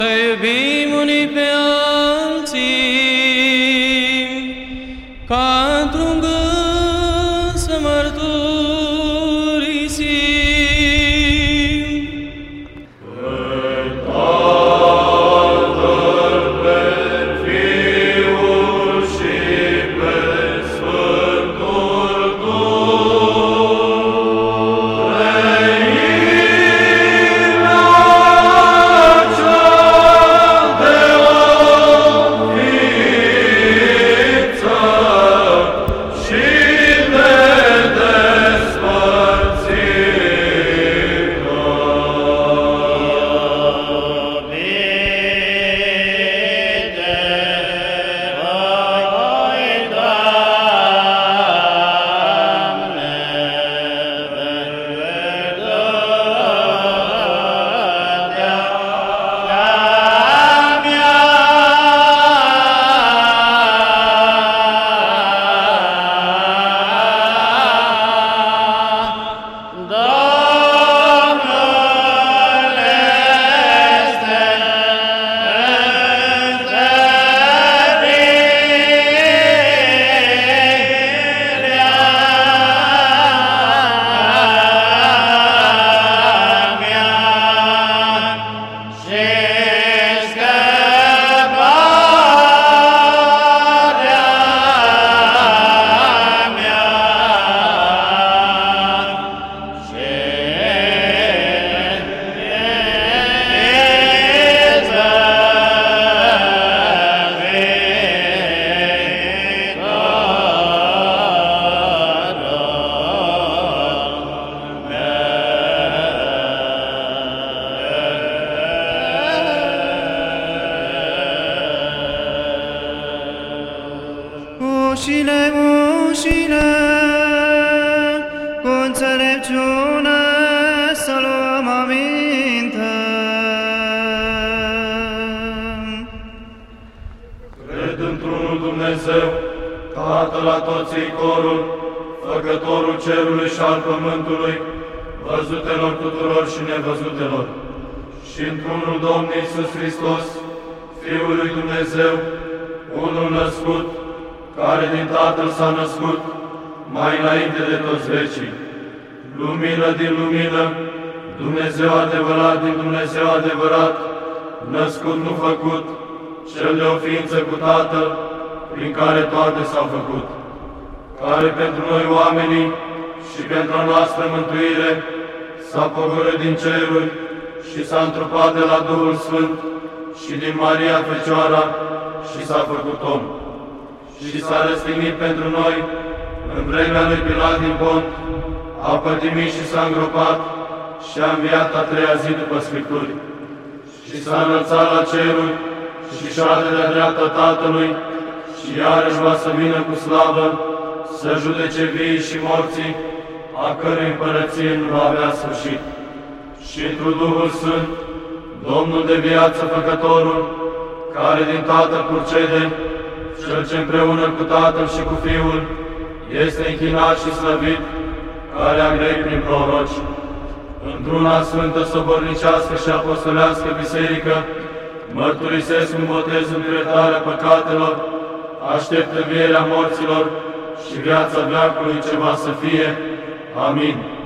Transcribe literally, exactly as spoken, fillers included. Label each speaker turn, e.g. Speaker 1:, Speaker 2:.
Speaker 1: Să iubim unii pe alții, ca într-un gând să mărturisim.
Speaker 2: Ușile, ușile, cu înțelepciune să luăm aminte.
Speaker 3: Cred într-unul Dumnezeu, Tatăl la toții corul, Făcătorul cerului și al pământului, văzutelor tuturor și nevăzutelor, și într-unul Domn Iisus Hristos, Fiul lui Dumnezeu, unul născut, care din Tatăl s-a născut, mai înainte de toți vecii. Lumină din lumină, Dumnezeu adevărat din Dumnezeu adevărat, născut nu făcut, cel de o ființă cu Tatăl, prin care toate s-au făcut, care pentru noi oamenii și pentru a noastră mântuire s-a pogorât din ceruri și s-a întrupat de la Duhul Sfânt și din Maria Fecioara și s-a făcut om. Și s-a răstignit pentru noi în vremea lui Pilat din Pont, a pătimit și s-a îngropat și a înviat a treia zi după Scripturi. Și s-a înălțat la ceruri și șade de-a dreapta Tatălui și iarăși va să vină cu slavă să judece vii și morții, a cărui împărăție nu va avea sfârșit. Și într-un Duhul Sfânt, Domnul de viață Făcătorul, care din Tatăl purcede, Cel ce împreună cu Tatăl și cu Fiul este închinat și slăvit, care a grei prin proroci, într-una sfântă, sobornicească și apostolească biserică, mărturisesc un botez în iertarea păcatelor, aștept învierea morților și viața veacului ce va să fie. Amin.